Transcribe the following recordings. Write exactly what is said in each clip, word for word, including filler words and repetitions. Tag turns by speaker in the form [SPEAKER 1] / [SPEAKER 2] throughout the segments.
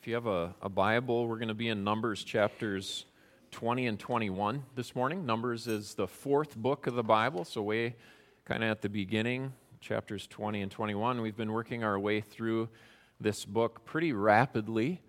[SPEAKER 1] If you have a, a Bible, we're going to be in Numbers chapters twenty and twenty-one this morning. Numbers is the fourth book of the Bible, so way kind of at the beginning, chapters twenty and twenty-one. We've been working our way through this book pretty rapidly.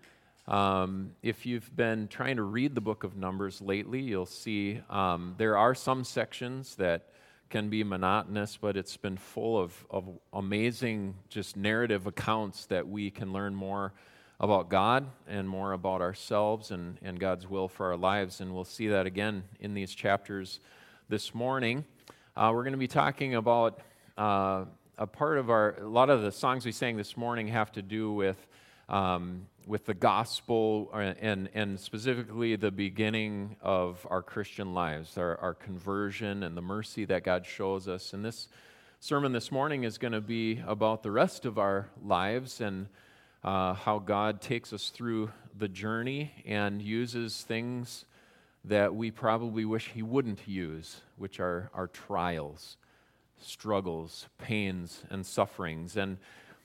[SPEAKER 1] Um, if you've been trying to read the book of Numbers lately, you'll see um, there are some sections that can be monotonous, but it's been full of, of amazing just narrative accounts that we can learn more about God and more about ourselves and, and God's will for our lives. And we'll see that again in these chapters this morning. Uh, we're going to be talking about uh, a part of our, a lot of the songs we sang this morning have to do with um, with the gospel and, and specifically the beginning of our Christian lives, our, our conversion and the mercy that God shows us. And this sermon this morning is going to be about the rest of our lives and uh, how God takes us through the journey and uses things that we probably wish He wouldn't use, which are our trials, struggles, pains, and sufferings. And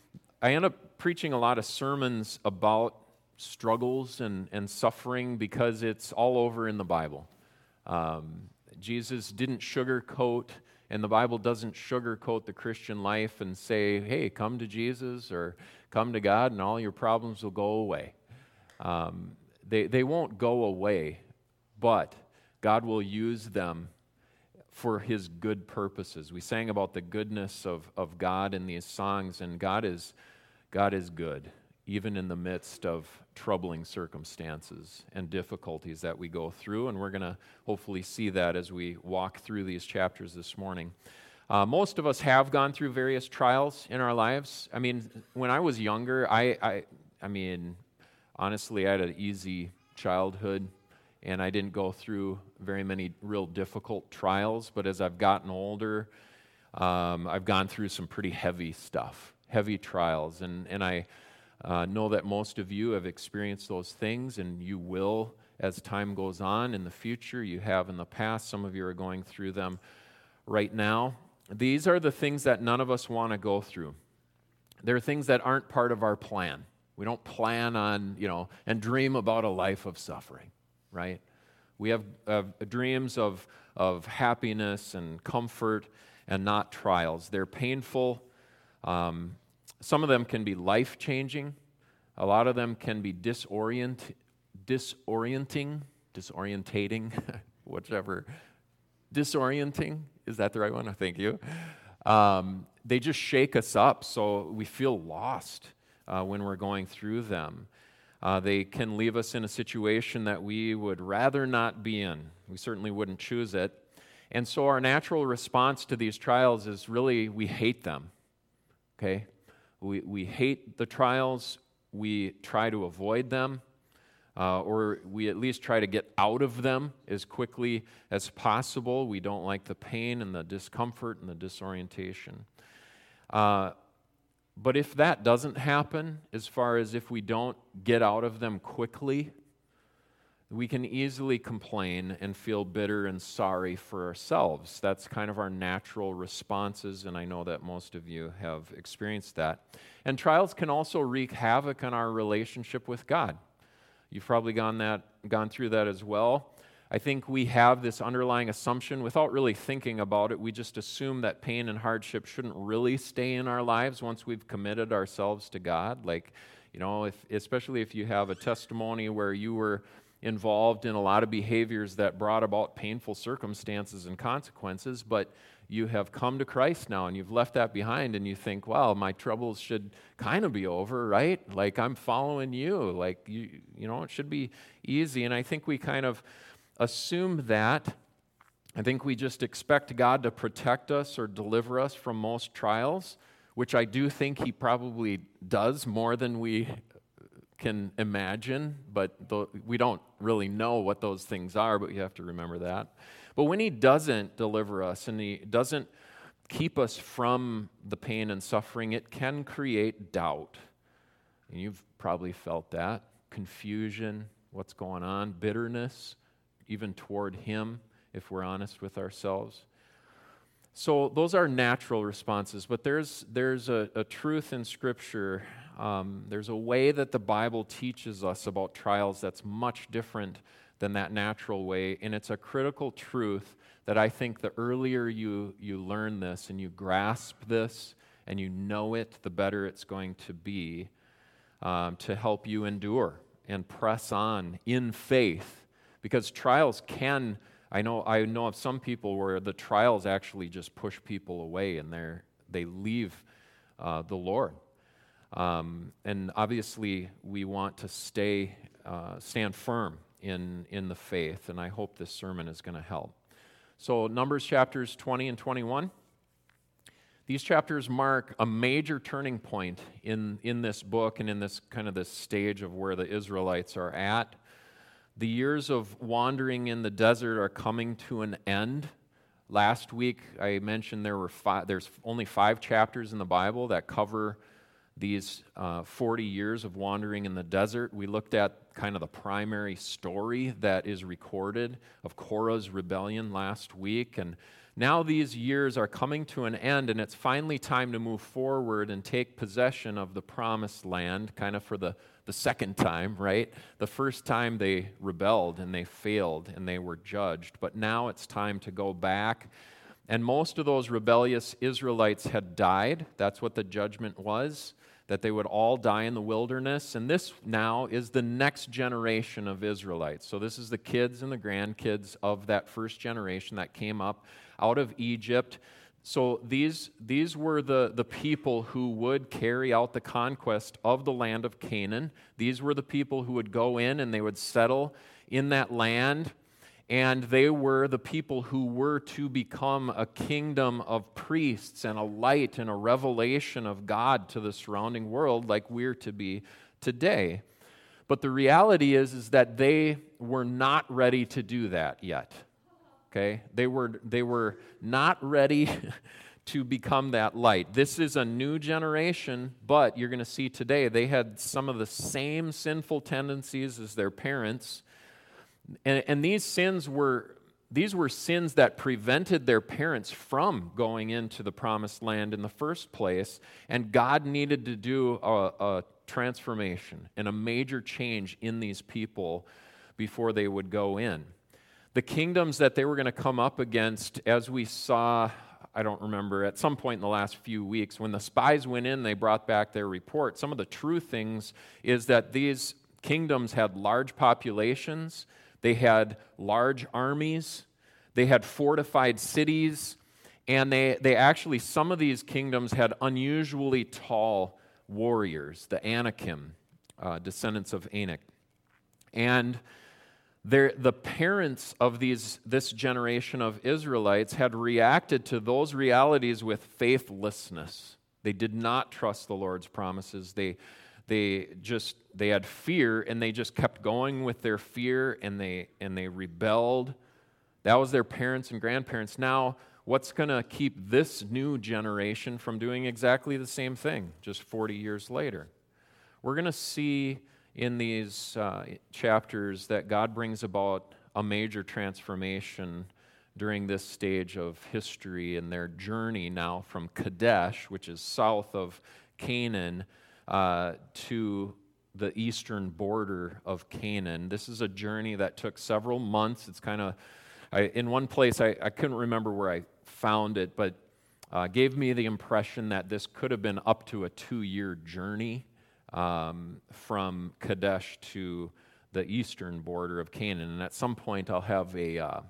[SPEAKER 1] I end up preaching a lot of sermons about struggles and, and suffering because it's all over in the Bible. Um, Jesus didn't sugarcoat, and the Bible doesn't sugarcoat the Christian life and say, hey, come to Jesus or come to God and all your problems will go away. Um, they, they won't go away, but God will use them for His good purposes. We sang about the goodness of, of God in these songs, and God is God is good, even in the midst of troubling circumstances and difficulties that we go through, and we're going to hopefully see that as we walk through these chapters this morning. Uh, most of us have gone through various trials in our lives. I mean, when I was younger, I, I, I mean, honestly, I had an easy childhood, and I didn't go through very many real difficult trials, but as I've gotten older, um, I've gone through some pretty heavy stuff. heavy trials, and, and I uh, know that most of you have experienced those things, and you will as time goes on in the future. You have in the past. Some of you are going through them right now. These are the things that none of us want to go through. They're things that aren't part of our plan. We don't plan on, you know, and dream about a life of suffering, right? We have uh, dreams of, of happiness and comfort and not trials. They're painful. Um, some of them can be life-changing. A lot of them can be disorient, disorienting, disorientating, whichever. Disorienting, is that the right one? Thank you. Um, they just shake us up, so we feel lost uh, when we're going through them. Uh, they can leave us in a situation that we would rather not be in. We certainly wouldn't choose it. And so our natural response to these trials is really we hate them. Okay, we we hate the trials, we try to avoid them, uh, or we at least try to get out of them as quickly as possible. We don't like the pain and the discomfort and the disorientation. Uh, but if that doesn't happen, as far as if we don't get out of them quickly, we can easily complain and feel bitter and sorry for ourselves. That's kind of our natural responses, and I know that most of you have experienced that. And trials can also wreak havoc on our relationship with God. You've probably gone that, gone through that as well. I think we have this underlying assumption, without really thinking about it, we just assume that pain and hardship shouldn't really stay in our lives once we've committed ourselves to God. Like, you know, if, especially if you have a testimony where you were involved in a lot of behaviors that brought about painful circumstances and consequences, but you have come to Christ now and you've left that behind and you think, wow, my troubles should kind of be over, right? Like I'm following you, like you, you know, it should be easy. And I think we kind of assume that. I think we just expect God to protect us or deliver us from most trials, which I do think He probably does more than we can imagine, but the, we don't really know what those things are, but you have to remember that. But when He doesn't deliver us and He doesn't keep us from the pain and suffering, it can create doubt. And you've probably felt that. Confusion, what's going on, bitterness, even toward Him, if we're honest with ourselves. So those are natural responses, but there's, there's a, a truth in Scripture. Um, there's a way that the Bible teaches us about trials that's much different than that natural way, and it's a critical truth that I think the earlier you, you learn this and you grasp this and you know it, the better it's going to be um, to help you endure and press on in faith. Because trials can, I know I know of some people where the trials actually just push people away and they they leave uh, the Lord. Um, and obviously we want to stay, uh, stand firm in, in the faith, and I hope this sermon is going to help. So Numbers chapters twenty and twenty-one. These chapters mark a major turning point in, in this book and in this kind of this stage of where the Israelites are at. The years of wandering in the desert are coming to an end. Last week I mentioned there were five, there's only five chapters in the Bible that cover these uh, forty years of wandering in the desert. We looked at kind of the primary story that is recorded of Korah's rebellion last week, and now these years are coming to an end, and it's finally time to move forward and take possession of the promised land, kind of for the, the second time, right? The first time they rebelled and they failed and they were judged, but now it's time to go back. And most of those rebellious Israelites had died. That's what the judgment was, that they would all die in the wilderness. And this now is the next generation of Israelites. So this is the kids and the grandkids of that first generation that came up out of Egypt. So these, these were the, the people who would carry out the conquest of the land of Canaan. These were the people who would go in and they would settle in that land. And they were the people who were to become a kingdom of priests and a light and a revelation of God to the surrounding world like we're to be today. But the reality is, is that they were not ready to do that yet. Okay? They were, they were not ready to become that light. This is a new generation, but you're going to see today they had some of the same sinful tendencies as their parents. And, and these sins were these were sins that prevented their parents from going into the promised land in the first place, and God needed to do a, a transformation and a major change in these people before they would go in. The kingdoms that they were going to come up against, as we saw, I don't remember, at some point in the last few weeks, when the spies went in, they brought back their report. Some of the true things is that these kingdoms had large populations. They had large armies, they had fortified cities, and they, they actually, some of these kingdoms had unusually tall warriors, the Anakim, uh, descendants of Anak. And the parents of these this generation of Israelites had reacted to those realities with faithlessness. They did not trust the Lord's promises. They They just, they had fear, and they just kept going with their fear, and they and they rebelled. That was their parents and grandparents. Now, what's going to keep this new generation from doing exactly the same thing just forty years later? We're going to see in these uh, chapters that God brings about a major transformation during this stage of history and their journey now from Kadesh, which is south of Canaan, Uh, to the eastern border of Canaan. This is a journey that took several months. It's kind of, in one place, I, I couldn't remember where I found it, but uh, gave me the impression that this could have been up to a two-year journey um, from Kadesh to the eastern border of Canaan. And at some point, I'll have a uh,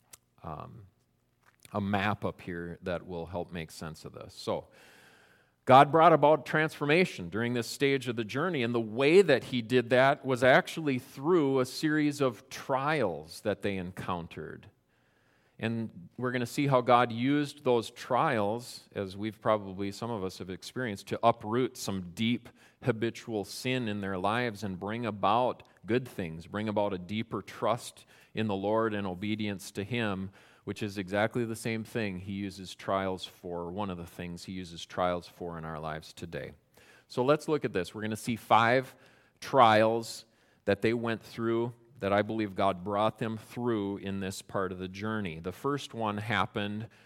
[SPEAKER 1] um, a map up here that will help make sense of this. So, God brought about transformation during this stage of the journey, and the way that He did that was actually through a series of trials that they encountered. And we're going to see how God used those trials, as we've probably, some of us have experienced, to uproot some deep habitual sin in their lives and bring about good things, bring about a deeper trust in the Lord and obedience to Him, which is exactly the same thing He uses trials for, one of the things He uses trials for in our lives today. So let's look at this. We're going to see five trials that they went through that I believe God brought them through in this part of the journey. The first one happened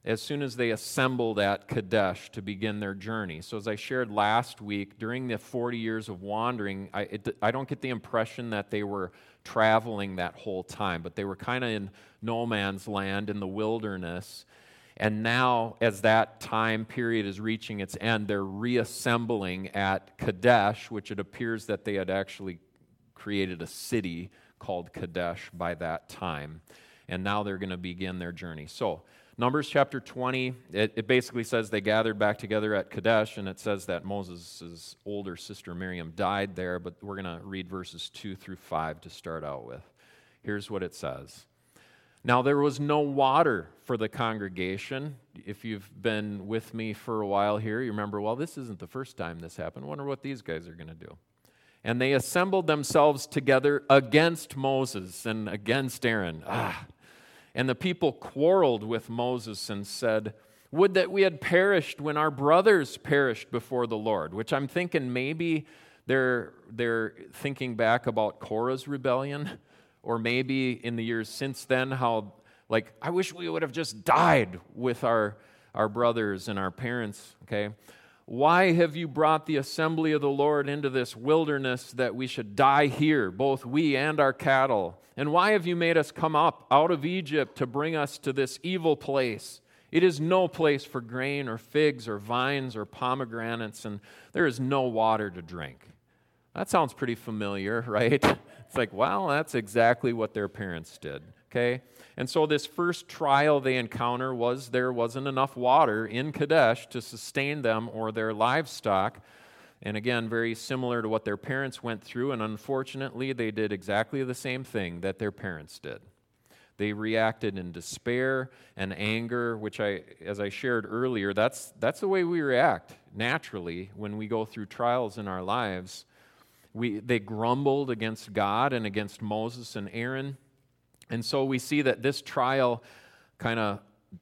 [SPEAKER 1] as soon as they assembled at Kadesh to begin their journey. So as I shared last week, during the forty years of wandering, I, it, I don't get the impression that they were traveling that whole time, but they were kind of in no man's land in the wilderness. And now, as that time period is reaching its end, they're reassembling at Kadesh, which it appears that they had actually created a city called Kadesh by that time. And now they're going to begin their journey. So, Numbers chapter twenty, it, it basically says they gathered back together at Kadesh, and it says that Moses' older sister Miriam died there, but we're going to read verses two through five to start out with. Here's what it says. Now there was no water for the congregation. If you've been with me for a while here, you remember, well, this isn't the first time this happened. I wonder what these guys are going to do. And they assembled themselves together against Moses and against Aaron. Ah. And the people quarreled with Moses and said, would that we had perished when our brothers perished before the Lord. Which I'm thinking maybe they're, they're thinking back about Korah's rebellion. Or maybe in the years since then, how, like, I wish we would have just died with our, our brothers and our parents, okay? Why have you brought the assembly of the Lord into this wilderness that we should die here, both we and our cattle? And why have you made us come up out of Egypt to bring us to this evil place? It is no place for grain or figs or vines or pomegranates, and there is no water to drink. That sounds pretty familiar, right? It's like, well, that's exactly what their parents did, okay? And so this first trial they encounter was there wasn't enough water in Kadesh to sustain them or their livestock. And again, very similar to what their parents went through, and unfortunately, they did exactly the same thing that their parents did. They reacted in despair and anger, which I, as I shared earlier, that's, that's the way we react naturally when we go through trials in our lives. We, they grumbled against God and against Moses and Aaron. And so we see that this trial kind of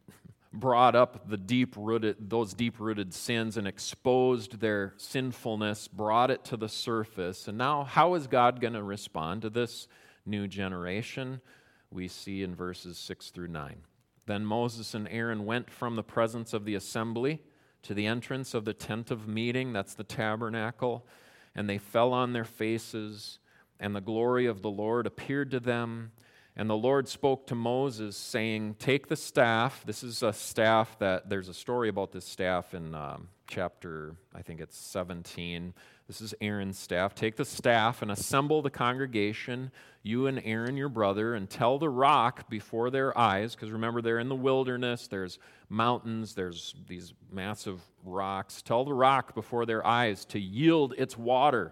[SPEAKER 1] brought up the deep-rooted, those deep-rooted sins and exposed their sinfulness, brought it to the surface. And now, how is God going to respond to this new generation? We see in verses six through nine. Then Moses and Aaron went from the presence of the assembly to the entrance of the tent of meeting, that's the tabernacle, and they fell on their faces, and the glory of the Lord appeared to them. And the Lord spoke to Moses, saying, take the staff. This is a staff that, there's a story about this staff in um, chapter, I think it's seventeen. This is Aaron's staff. Take the staff and assemble the congregation, you and Aaron your brother, and tell the rock before their eyes, because remember they're in the wilderness, there's mountains, there's these massive rocks. Tell the rock before their eyes to yield its water.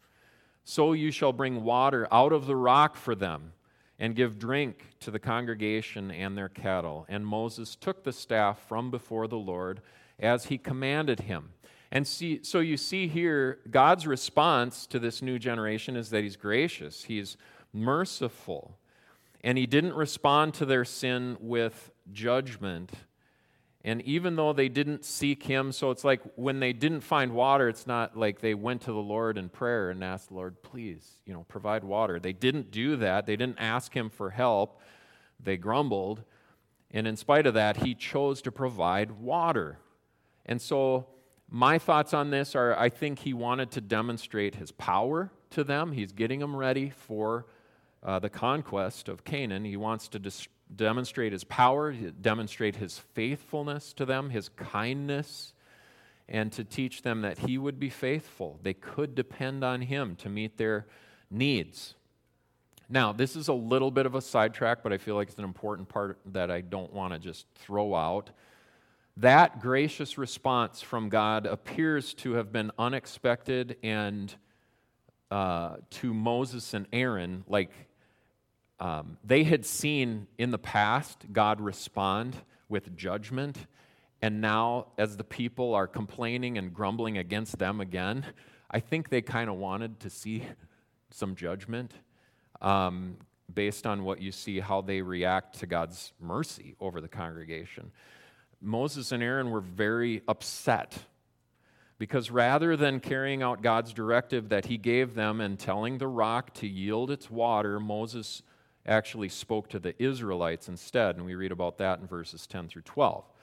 [SPEAKER 1] So you shall bring water out of the rock for them, and give drink to the congregation and their cattle. And Moses took the staff from before the Lord as he commanded him. And see, so you see here, God's response to this new generation is that he's gracious, he's merciful. And he didn't respond to their sin with judgment. And even though they didn't seek him, so it's like when they didn't find water, it's not like they went to the Lord in prayer and asked the Lord, please, you know, provide water. They didn't do that. They didn't ask him for help. They grumbled. And in spite of that, he chose to provide water. And so my thoughts on this are, I think he wanted to demonstrate his power to them. He's getting them ready for uh, the conquest of Canaan. He wants to dis- demonstrate his power, demonstrate his faithfulness to them, his kindness, and to teach them that he would be faithful. They could depend on him to meet their needs. Now, this is a little bit of a sidetrack, but I feel like it's an important part that I don't want to just throw out. That gracious response from God appears to have been unexpected, and uh, to Moses and Aaron, like um, they had seen in the past God respond with judgment, and now as the people are complaining and grumbling against them again, I think they kind of wanted to see some judgment um, based on what you see, how they react to God's mercy over the congregation. Moses and Aaron were very upset because rather than carrying out God's directive that he gave them and telling the rock to yield its water, Moses actually spoke to the Israelites instead, and we read about that in verses ten through twelve.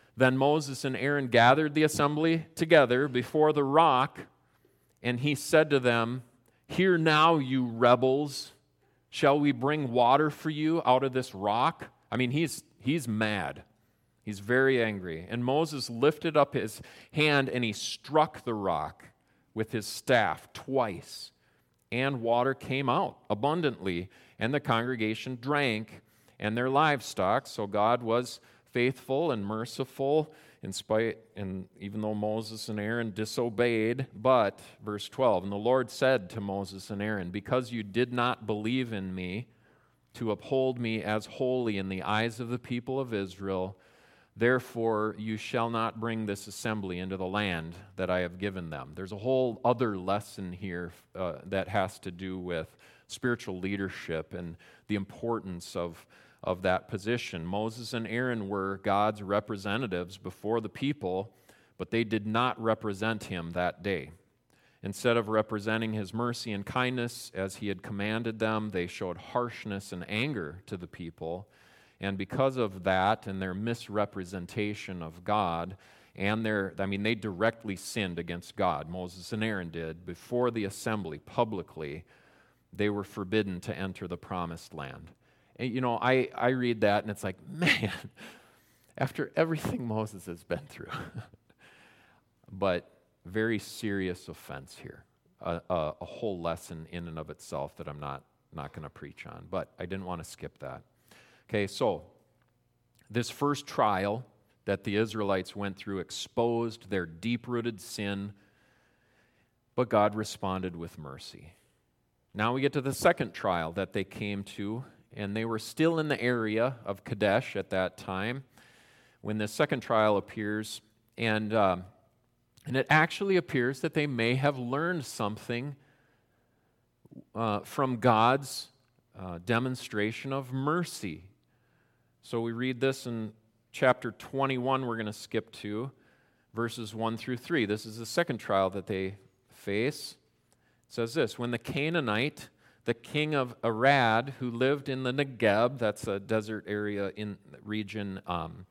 [SPEAKER 1] Then Moses and Aaron gathered the assembly together before the rock, and he said to them, "Hear now, you rebels, shall we bring water for you out of this rock?" I mean, he's he's mad. He's very angry. And Moses lifted up his hand and he struck the rock with his staff twice. And water came out abundantly, and the congregation drank, and their livestock. So God was faithful and merciful in spite, and even though Moses and Aaron disobeyed. But, verse twelve, and the Lord said to Moses and Aaron, "Because you did not believe in me to uphold me as holy in the eyes of the people of Israel, therefore you shall not bring this assembly into the land that I have given them." There's a whole other lesson here uh, that has to do with spiritual leadership and the importance of of that position. Moses and Aaron were God's representatives before the people, but they did not represent him that day. Instead of representing his mercy and kindness as he had commanded them, they showed harshness and anger to the people. And because of that and their misrepresentation of God, and their, I mean, they directly sinned against God, Moses and Aaron did, before the assembly publicly, they were forbidden to enter the promised land. And, you know, I, I read that and it's like, man, after everything Moses has been through. But very serious offense here. A, a, a whole lesson in and of itself that I'm not, not going to preach on. But I didn't want to skip that. Okay, so this first trial that the Israelites went through exposed their deep-rooted sin, but God responded with mercy. Now we get to the second trial that they came to, and they were still in the area of Kadesh at that time when the second trial appears, and um, and it actually appears that they may have learned something uh, from God's uh, demonstration of mercy. So we read this in chapter twenty-one, we're going to skip to verses one through three. This is the second trial that they face. It says this: when the Canaanite, the king of Arad, who lived in the Negeb, that's a desert area in region um,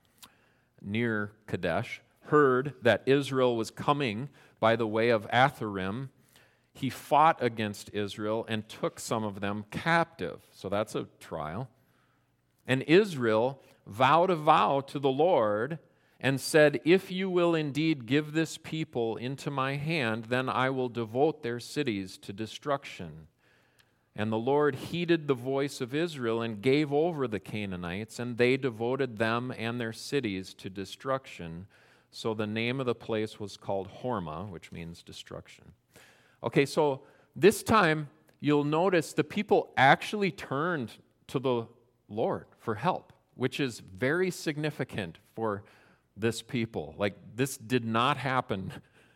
[SPEAKER 1] near Kadesh, heard that Israel was coming by the way of Atharim, he fought against Israel and took some of them captive. So that's a trial. And Israel vowed a vow to the Lord and said, "If you will indeed give this people into my hand, then I will devote their cities to destruction." And the Lord heeded the voice of Israel and gave over the Canaanites, and they devoted them and their cities to destruction. So the name of the place was called Hormah, which means destruction. Okay, so this time you'll notice the people actually turned to the Lord for help, which is very significant for this people. Like, this did not happen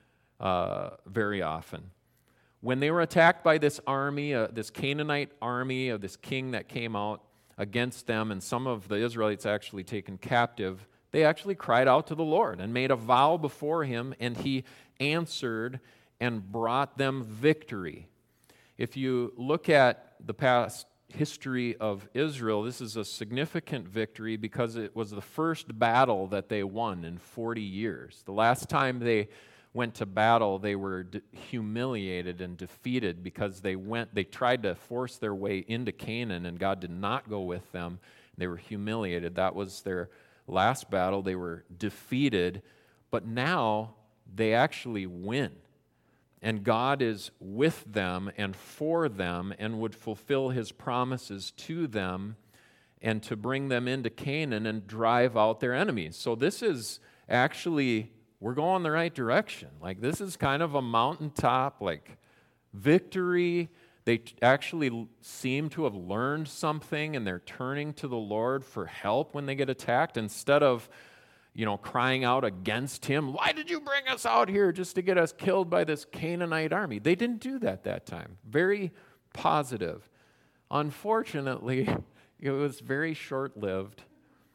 [SPEAKER 1] uh, very often. When they were attacked by this army, uh, this Canaanite army of this king that came out against them, and some of the Israelites actually taken captive, they actually cried out to the Lord and made a vow before him, and he answered and brought them victory. If you look at the past history of Israel, this is a significant victory because it was the first battle that they won in forty years. The last time they went to battle, they were de- humiliated and defeated because they went, they tried to force their way into Canaan, and God did not go with them. They were humiliated. That was their last battle. They were defeated, but now they actually win. And God is with them and for them and would fulfill his promises to them and to bring them into Canaan and drive out their enemies. So this is actually, we're going the right direction. Like, this is kind of a mountaintop, like, victory. They t- actually seem to have learned something, and they're turning to the Lord for help when they get attacked instead of, you know, crying out against him. "Why did you bring us out here just to get us killed by this Canaanite army?" They didn't do that that time. Very positive. Unfortunately, it was very short-lived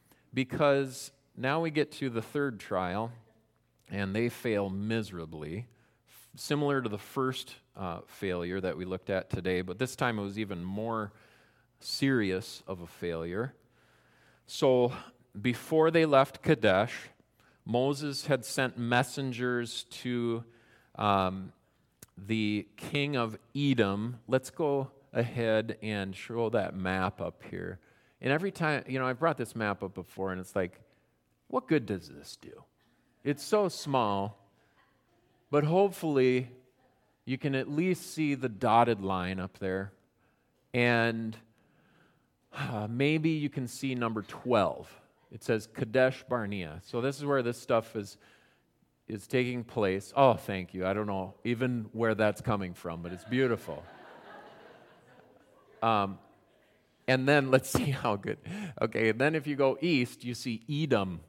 [SPEAKER 1] because now we get to the third trial, and they fail miserably, similar to the first uh, failure that we looked at today, but this time it was even more serious of a failure. So before they left Kadesh, Moses had sent messengers to um, the king of Edom. Let's go ahead and show that map up here. And every time, you know, I've brought this map up before, and it's like, what good does this do? It's so small, but hopefully you can at least see the dotted line up there. And uh, maybe you can see number twelve. It says Kadesh Barnea. So this is where this stuff is is taking place. Oh, thank you. I don't know even where that's coming from, but it's beautiful. Um, and then let's see how good. Okay, and then if you go east, you see Edom.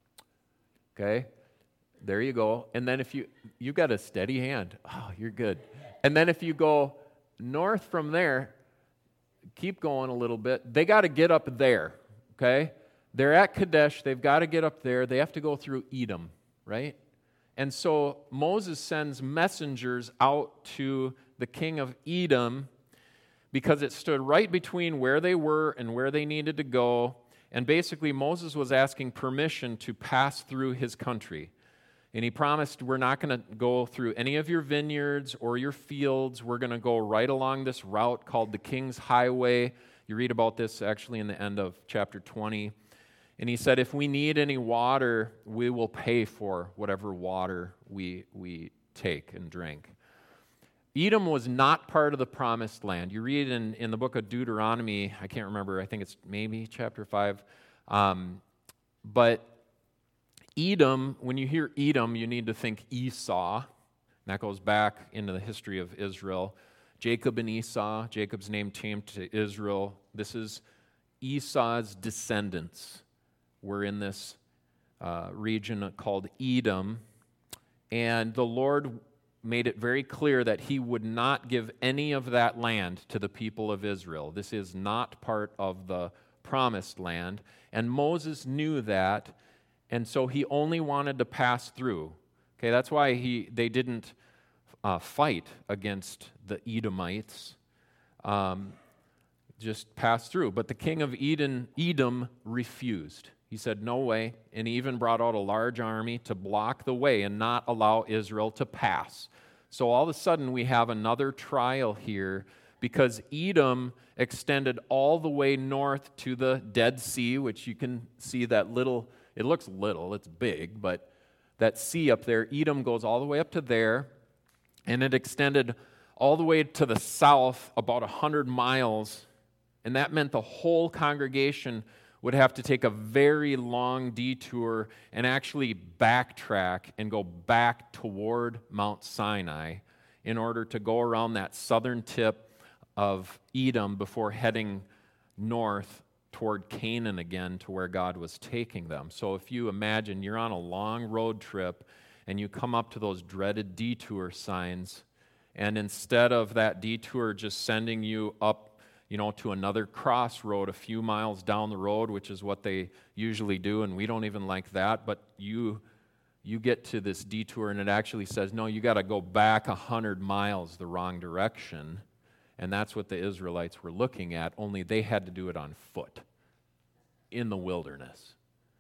[SPEAKER 1] Okay, there you go. And then if you, you got a steady hand. Oh, you're good. And then if you go north from there, keep going a little bit. They got to get up there, okay? They're at Kadesh. They've got to get up there. They have to go through Edom, right? And so Moses sends messengers out to the king of Edom because it stood right between where they were and where they needed to go. And basically, Moses was asking permission to pass through his country. And he promised, we're not going to go through any of your vineyards or your fields. We're going to go right along this route called the King's Highway. You read about this actually in the end of chapter twenty. And he said, if we need any water, we will pay for whatever water we, we take and drink. Edom was not part of the promised land. You read in, in the book of Deuteronomy, I can't remember, I think it's maybe chapter five. Um, but Edom, when you hear Edom, you need to think Esau. And that goes back into the history of Israel. Jacob and Esau, Jacob's name changed to Israel. This is Esau's descendants. We're in this uh, region called Edom. And the Lord made it very clear that he would not give any of that land to the people of Israel. This is not part of the promised land. And Moses knew that, and so he only wanted to pass through. Okay, that's why he they didn't uh, fight against the Edomites. Um, just pass through. But the king of Edom, Edom refused. He said, no way, and he even brought out a large army to block the way and not allow Israel to pass. So all of a sudden we have another trial here because Edom extended all the way north to the Dead Sea, which you can see that little, it looks little, it's big, but that sea up there, Edom goes all the way up to there, and it extended all the way to the south about one hundred miles, and that meant the whole congregation would have to take a very long detour and actually backtrack and go back toward Mount Sinai in order to go around that southern tip of Edom before heading north toward Canaan again to where God was taking them. So if you imagine you're on a long road trip and you come up to those dreaded detour signs, and instead of that detour just sending you up you know, to another crossroad a few miles down the road, which is what they usually do, and we don't even like that, but you you get to this detour, and it actually says, no, you got to go back one hundred miles the wrong direction, and that's what the Israelites were looking at, only they had to do it on foot in the wilderness.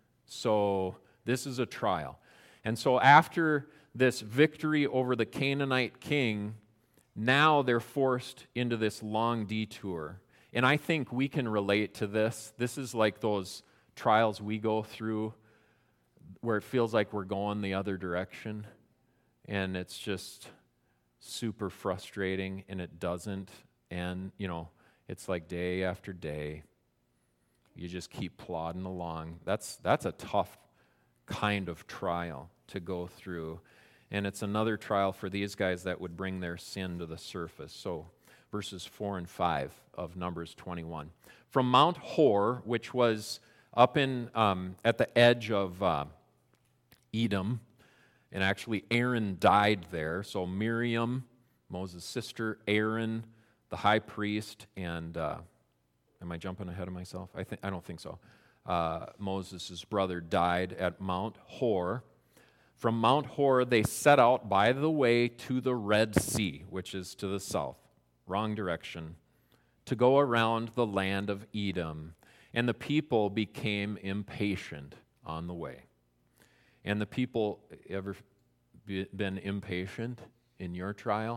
[SPEAKER 1] So this is a trial. And so after this victory over the Canaanite king, now they're forced into this long detour. And I think we can relate to this. This is like those trials we go through where it feels like we're going the other direction. And it's just super frustrating, and it doesn't. And, you know, it's like day after day. You just keep plodding along. That's, that's a tough kind of trial to go through. And it's another trial for these guys that would bring their sin to the surface. So verses four and five of Numbers twenty-one. From Mount Hor, which was up in um, at the edge of uh, Edom, and actually Aaron died there. So Miriam, Moses' sister, Aaron, the high priest, and uh, am I jumping ahead of myself? I think I don't think so. Uh, Moses' brother died at Mount Hor. From Mount Hor, they set out by the way to the Red Sea, which is to the south, wrong direction, to go around the land of Edom. And the people became impatient on the way. And the people, ever be, been impatient in your trial?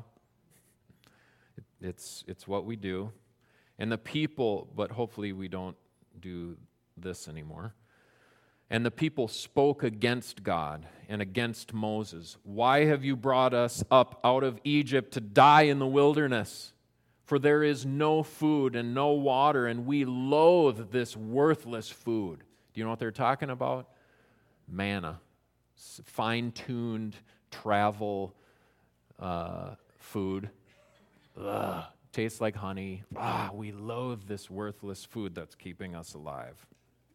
[SPEAKER 1] It, it's, it's what we do. And the people, but hopefully we don't do this anymore. And the people spoke against God and against Moses. Why have you brought us up out of Egypt to die in the wilderness? For there is no food and no water, and we loathe this worthless food. Do you know what they're talking about? Manna, fine-tuned travel uh, food. Ugh, tastes like honey. Ah, we loathe this worthless food that's keeping us alive.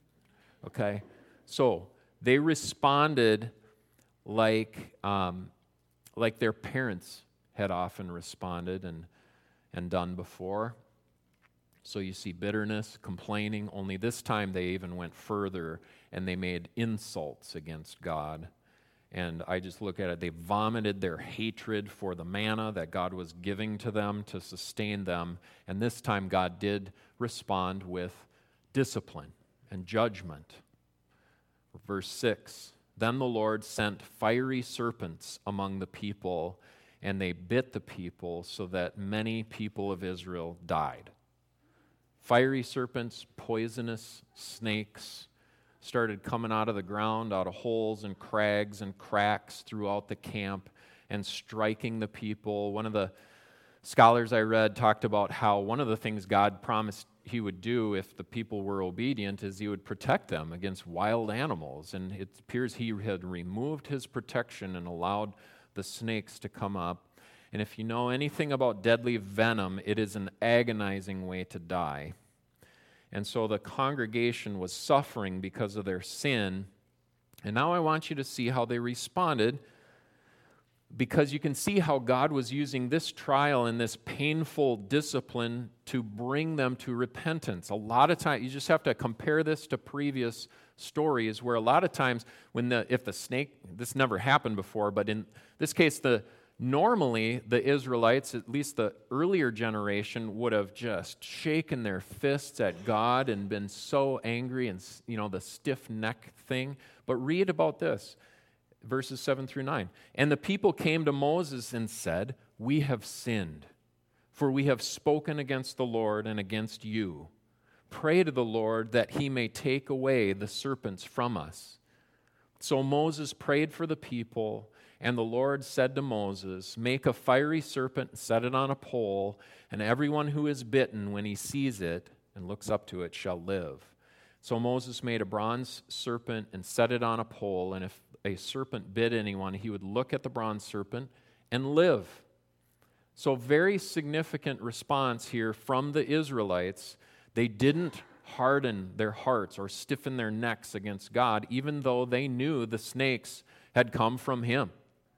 [SPEAKER 1] Okay? So they responded like um, like their parents had often responded and, and done before. So you see bitterness, complaining, only this time they even went further and they made insults against God. And I just look at it, they vomited their hatred for the manna that God was giving to them to sustain them. And this time God did respond with discipline and judgment. Verse six, then the Lord sent fiery serpents among the people, and they bit the people so that many people of Israel died. Fiery serpents, poisonous snakes started coming out of the ground, out of holes and crags and cracks throughout the camp and striking the people. One of the scholars I read talked about how one of the things God promised he would do if the people were obedient is he would protect them against wild animals. And it appears he had removed his protection and allowed the snakes to come up. And if you know anything about deadly venom, it is an agonizing way to die. And so the congregation was suffering because of their sin. And now I want you to see how they responded, because you can see how God was using this trial and this painful discipline to bring them to repentance. A lot of times, you just have to compare this to previous stories where a lot of times when the if the snake, this never happened before, but in this case, the normally the Israelites, at least the earlier generation, would have just shaken their fists at God and been so angry and, you know, the stiff neck thing. But read about this. Verses seven through nine. And the people came to Moses and said, we have sinned, for we have spoken against the Lord and against you. Pray to the Lord that he may take away the serpents from us. So Moses prayed for the people, and the Lord said to Moses, make a fiery serpent, set it on a pole, and everyone who is bitten when he sees it and looks up to it shall live. So Moses made a bronze serpent and set it on a pole, and if a serpent bit anyone, he would look at the bronze serpent and live. So very significant response here from the Israelites. They didn't harden their hearts or stiffen their necks against God, even though they knew the snakes had come from him.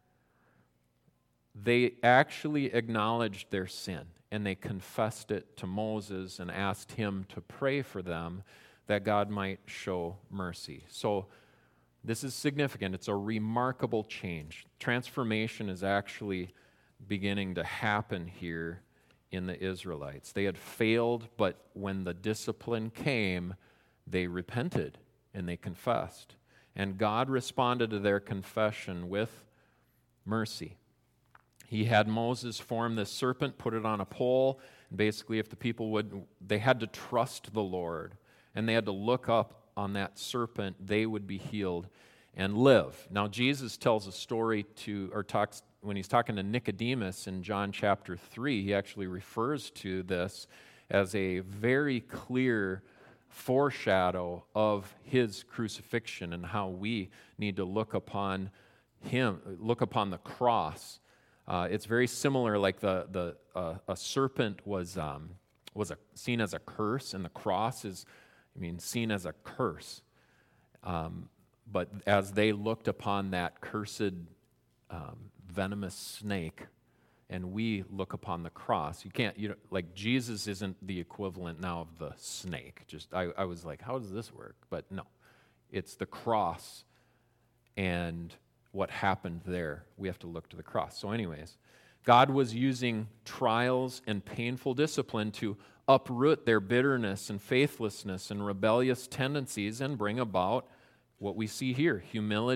[SPEAKER 1] They actually acknowledged their sin, and they confessed it to Moses and asked him to pray for them that God might show mercy. So this is significant. It's a remarkable change. Transformation is actually beginning to happen here in the Israelites. They had failed, but when the discipline came, they repented and they confessed. And God responded to their confession with mercy. He had Moses form this serpent, put it on a pole, and basically if the people would, they had to trust the Lord, and they had to look up on that serpent, they would be healed and live. Now, Jesus tells a story to, or talks, when he's talking to Nicodemus in John chapter three, he actually refers to this as a very clear foreshadow of his crucifixion and how we need to look upon him, look upon the cross. Uh, it's very similar, like the the uh, a serpent was um, was a, seen as a curse, and the cross is, I mean, seen as a curse. Um, but as they looked upon that cursed, um, venomous snake, and we look upon the cross, you can't, you know, like Jesus isn't the equivalent now of the snake. Just I, I was like, how does this work? But no, it's the cross and what happened there. We have to look to the cross. So anyways, God was using trials and painful discipline to uproot their bitterness and faithlessness and rebellious tendencies and bring about what we see here: humility,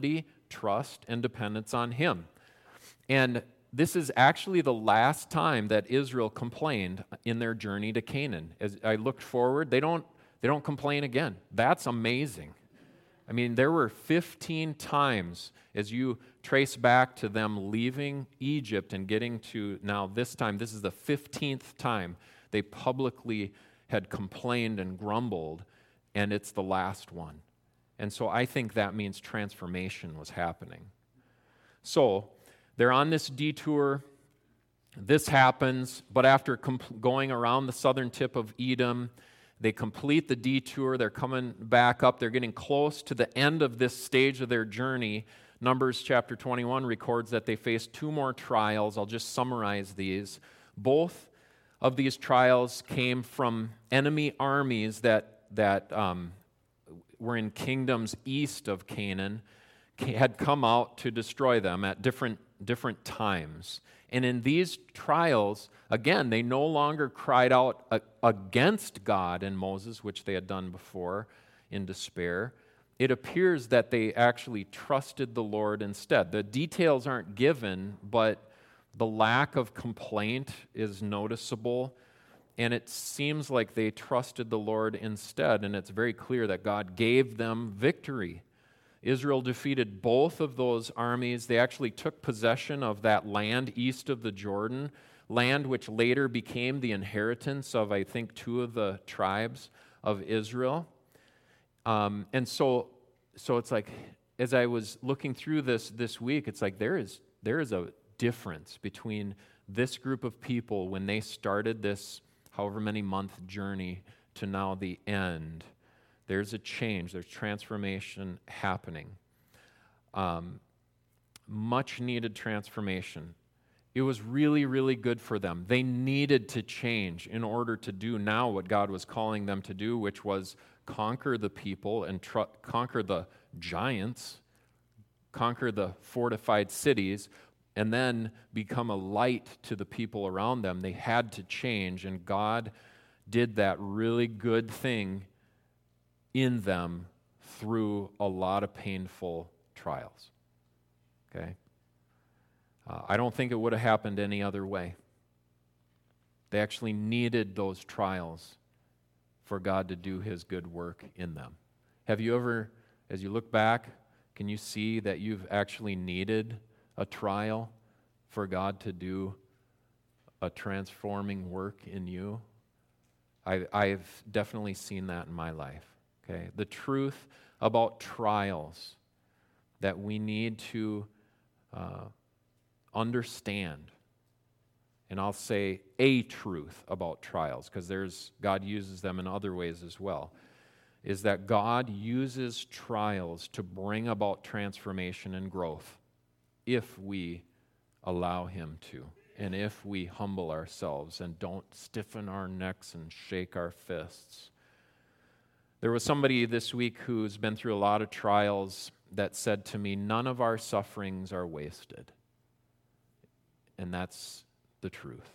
[SPEAKER 1] trust and dependence on Him. And this is actually the last time that Israel complained in their journey to Canaan. As I looked forward, they don't, they don't complain again. That's amazing. I mean, there were fifteen times as you trace back to them leaving Egypt and getting to now this time, this is the fifteenth time they publicly had complained and grumbled, and it's the last one. And so I think that means transformation was happening. So they're on this detour. This happens, but after comp- going around the southern tip of Edom, they complete the detour. They're coming back up. They're getting close to the end of this stage of their journey. Numbers chapter twenty-one records that they faced two more trials. I'll just summarize these. Both of these trials came from enemy armies that, that um, were in kingdoms east of Canaan, had come out to destroy them at different, different times. And in these trials, again, they no longer cried out a- against God and Moses, which they had done before in despair. It appears that they actually trusted the Lord instead. The details aren't given, but the lack of complaint is noticeable, and it seems like they trusted the Lord instead, and it's very clear that God gave them victory. Israel defeated both of those armies. They actually took possession of that land east of the Jordan, land which later became the inheritance of, I think, two of the tribes of Israel. Um, and so, so it's like, as I was looking through this this week, it's like there is there is a difference between this group of people when they started this however many month journey to now the end. There's a change. There's transformation happening. Um, much needed transformation. It was really, really good for them. They needed to change in order to do now what God was calling them to do, which was conquer the people and tr- conquer the giants, conquer the fortified cities, and then become a light to the people around them. They had to change, and God did that really good thing in them through a lot of painful trials. Okay? Uh, I don't think it would have happened any other way. They actually needed those trials for God to do His good work in them. Have you ever, as you look back, can you see that you've actually needed a trial for God to do a transforming work in you? I, I've definitely seen that in my life. Okay, the truth about trials that we need to uh, understand, and I'll say a truth about trials, because there's God uses them in other ways as well, is that God uses trials to bring about transformation and growth if we allow Him to, and if we humble ourselves and don't stiffen our necks and shake our fists. There was somebody this week who's been through a lot of trials that said to me, none of our sufferings are wasted. And that's the truth.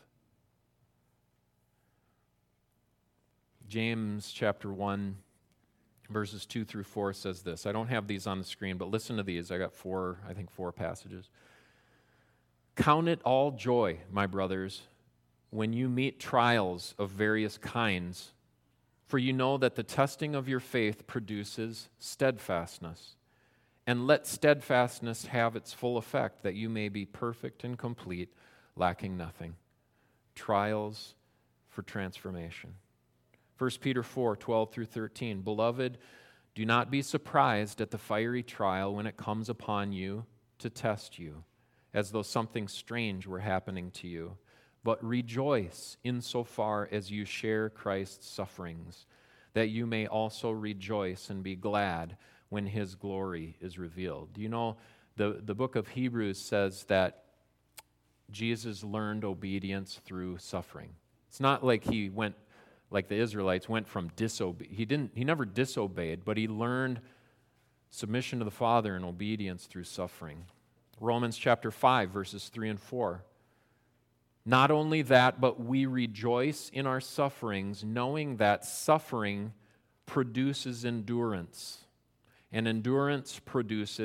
[SPEAKER 1] James chapter one, verses two through four says this. I don't have these on the screen, but listen to these. I got four, I think four passages. Count it all joy, my brothers, when you meet trials of various kinds, for you know that the testing of your faith produces steadfastness. And let steadfastness have its full effect, that you may be perfect and complete, lacking nothing. Trials for transformation. First Peter four, twelve through thirteen. Beloved, do not be surprised at the fiery trial when it comes upon you to test you, as though something strange were happening to you. But rejoice insofar as you share Christ's sufferings, that you may also rejoice and be glad when His glory is revealed. Do you know, the, the book of Hebrews says that Jesus learned obedience through suffering. It's not like He went, like the Israelites, went from disobe. He didn't. He never disobeyed, but He learned submission to the Father and obedience through suffering. Romans chapter five, verses three and four. Not only that, but we rejoice in our sufferings, knowing that suffering produces endurance, and endurance produces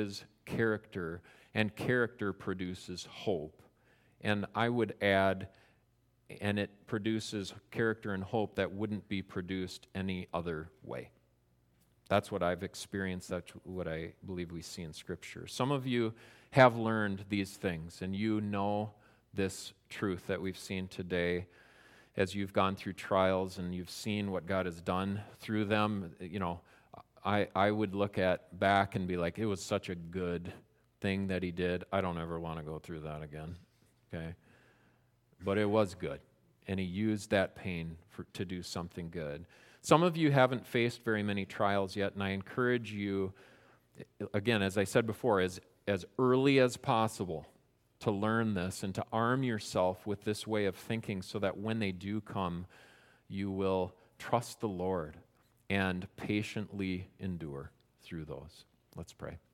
[SPEAKER 1] character, and character produces hope. And I would add, and it produces character and hope that wouldn't be produced any other way. That's what I've experienced. That's what I believe we see in Scripture. Some of you have learned these things, and you know this truth that we've seen today as you've gone through trials and you've seen what God has done through them. You know, I, I would look at back and be like, it was such a good thing that he did. I don't ever want to go through that again, okay? But it was good, and he used that pain for, to do something good. Some of you haven't faced very many trials yet, and I encourage you, again, as I said before, as, as early as possible to learn this and to arm yourself with this way of thinking so that when they do come, you will trust the Lord and patiently endure through those. Let's pray.